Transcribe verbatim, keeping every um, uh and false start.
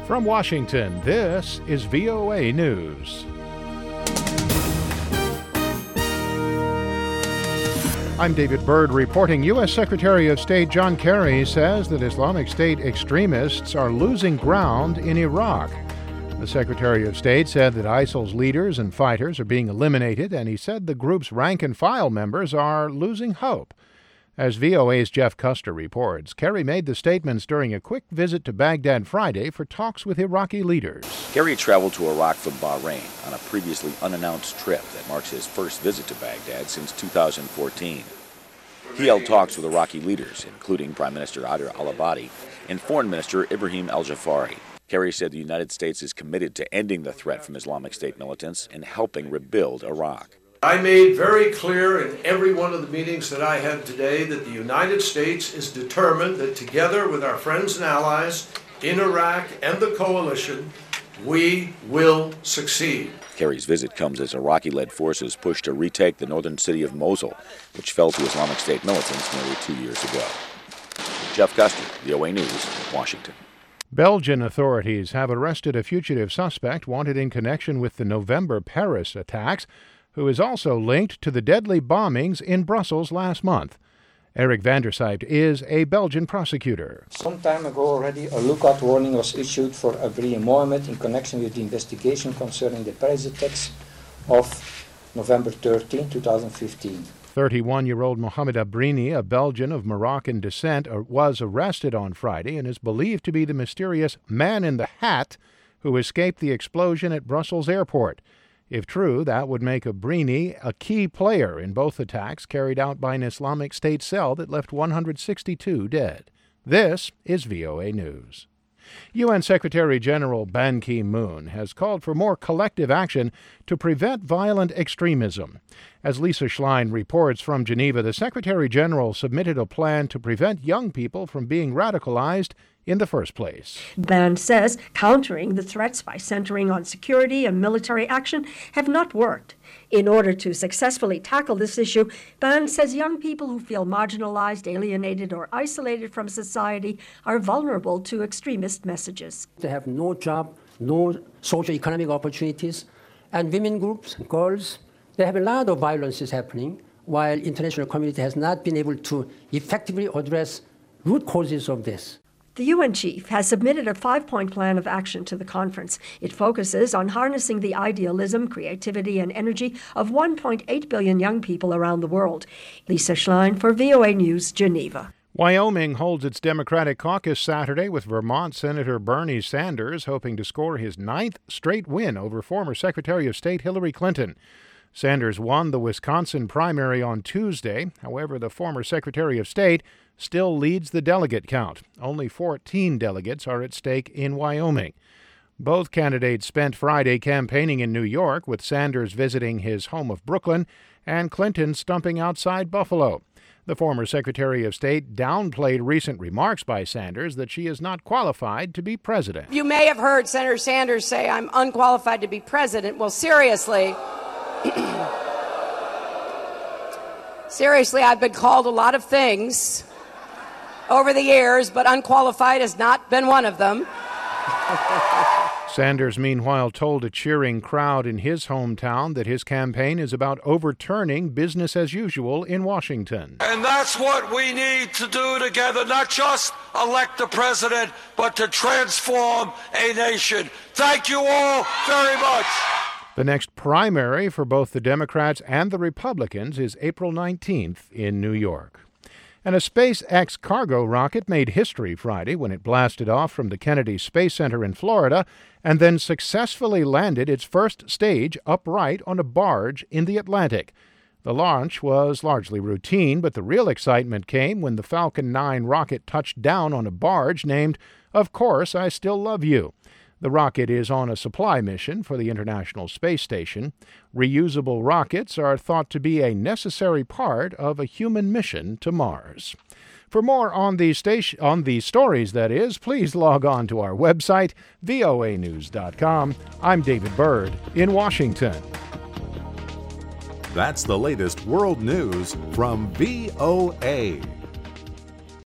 From Washington, this is V O A News. I'm David Byrd reporting. U S. Secretary of State John Kerry says that Islamic State extremists are losing ground in Iraq. The Secretary of State said that ISIL's leaders and fighters are being eliminated, and he said the group's rank-and-file members are losing hope. As V O A's Jeff Custer reports, Kerry made the statements during a quick visit to Baghdad Friday for talks with Iraqi leaders. Kerry traveled to Iraq from Bahrain on a previously unannounced trip that marks his first visit to Baghdad since two thousand fourteen. He held talks with Iraqi leaders, including Prime Minister Haider al-Abadi and Foreign Minister Ibrahim al-Jafari. Kerry said the United States is committed to ending the threat from Islamic State militants and helping rebuild Iraq. I made very clear in every one of the meetings that I had today that the United States is determined that together with our friends and allies in Iraq and the coalition, we will succeed. Kerry's visit comes as Iraqi-led forces push to retake the northern city of Mosul, which fell to Islamic State militants nearly two years ago. Jeff Custer, V O A News, Washington. Belgian authorities have arrested a fugitive suspect wanted in connection with the November Paris attacks, who is also linked to the deadly bombings in Brussels last month. Eric van der Sijt is a Belgian prosecutor. Some time ago already, a lookout warning was issued for Abri Mohamed in connection with the investigation concerning the Paris attacks of November thirteenth, twenty fifteen. thirty-one-year-old Mohamed Abrini, a Belgian of Moroccan descent, was arrested on Friday and is believed to be the mysterious man in the hat who escaped the explosion at Brussels airport. If true, that would make Abrini a key player in both attacks carried out by an Islamic State cell that left one hundred sixty-two dead. This is V O A News. U N Secretary General Ban Ki-moon has called for more collective action to prevent violent extremism. As Lisa Schlein reports from Geneva, the Secretary General submitted a plan to prevent young people from being radicalized in the first place. Ban says countering the threats by centering on security and military action have not worked. In order to successfully tackle this issue, Ban says young people who feel marginalized, alienated, or isolated from society are vulnerable to extremist messages. They have no job, no socio-economic opportunities, and women groups, girls, they have a lot of violences happening, while international community has not been able to effectively address root causes of this. The U N chief has submitted a five-point plan of action to the conference. It focuses on harnessing the idealism, creativity, and energy of one point eight billion young people around the world. Lisa Schlein for V O A News, Geneva. Wyoming holds its Democratic caucus Saturday with Vermont Senator Bernie Sanders hoping to score his ninth straight win over former Secretary of State Hillary Clinton. Sanders won the Wisconsin primary on Tuesday. However, the former Secretary of State still leads the delegate count. Only fourteen delegates are at stake in Wyoming. Both candidates spent Friday campaigning in New York, with Sanders visiting his home of Brooklyn and Clinton stumping outside Buffalo. The former Secretary of State downplayed recent remarks by Sanders that she is not qualified to be president. You may have heard Senator Sanders say, "I'm unqualified to be president." Well, seriously, seriously, I've been called a lot of things over the years, but unqualified has not been one of them. Sanders, meanwhile, told a cheering crowd in his hometown that his campaign is about overturning business as usual in Washington. And that's what we need to do together, not just elect a president, but to transform a nation. Thank you all very much. The next primary for both the Democrats and the Republicans is April nineteenth in New York. And a SpaceX cargo rocket made history Friday when it blasted off from the Kennedy Space Center in Florida and then successfully landed its first stage upright on a barge in the Atlantic. The launch was largely routine, but the real excitement came when the Falcon nine rocket touched down on a barge named Of Course I Still Love You. The rocket is on a supply mission for the International Space Station. Reusable rockets are thought to be a necessary part of a human mission to Mars. For more on these station, on these stories, that is, please log on to our website, V O A news dot com. I'm David Byrd in Washington. That's the latest world news from V O A.